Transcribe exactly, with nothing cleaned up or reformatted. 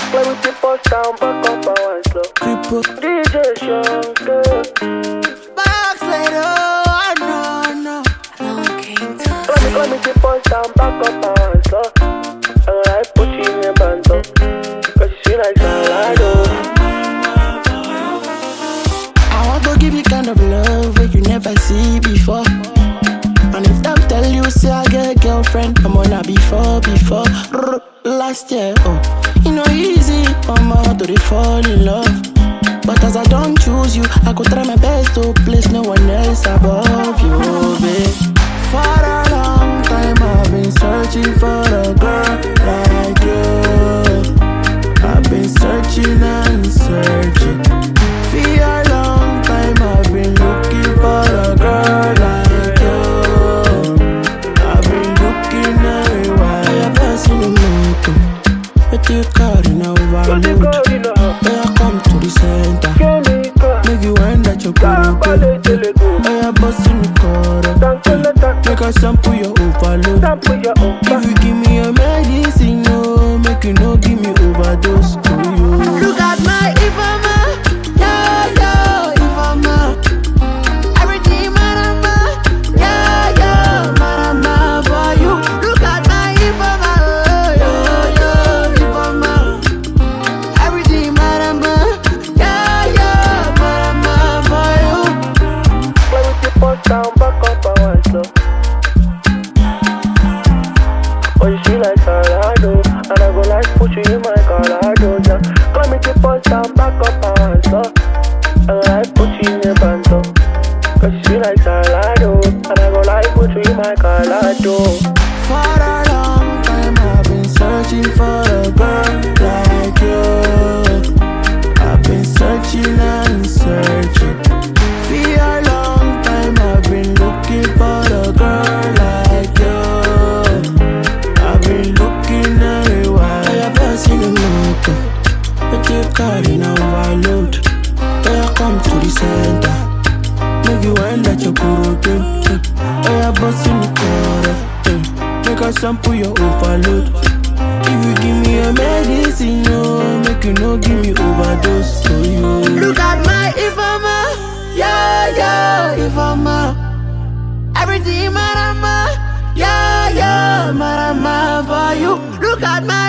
Play with the bus down, back up and one slow. Cripple. D J Shankar. Backslader, oh no, no. Play me, play me the bus down, back up and one slow. And I put you in your band up, cause you feel like Salado. I want to give you kind of love that you never see before. And if them tell you, say I get a girlfriend, I'm on a before, before last year, oh. You know easy, mama, to they fall in love. But as I don't choose you, I could try my best to place no one else above you, babe. For a long time I've been searching for a girl like you. I've been searching and searching. For a long time I've been looking for a girl like you. I've been looking everywhere. I have never seen a mountain, but you carry now overload. I come to the center, make you wind that your good. I bust in the corner, make I sample your overload. If you give me a medicine, no, make you no give me overdose to you. Look at my Ifama, yeah, yeah, Ifama. Everything marama, yeah, yeah, marama for you. Look at my Ifama, yeah, yeah, Ifama. Everything marama, yeah, yeah, marama for you. Play with the bus down, back up and one slow. Oh, you feel like Salado, and I go like put you in my Colorado, yeah. Call me the bus down, back up and one slow. And I put you in your band up, cause you feel like Salado, and I go like put you in my Colorado. For a long time I've been searching for a girl like you. I've been searching and searching. For a long time I've been looking for a girl like you. I've been looking everywhere. I have never seen a motor, but you carry now overload. I come to the center, make you wind that your good. I have bust in the corner, make I sample your overload. If you give me a medicine, no, make you no give me overdose to you. Look at my Ifama, yeah, yeah, Ifama. Everything marama, yeah, yeah, marama for you. Look at my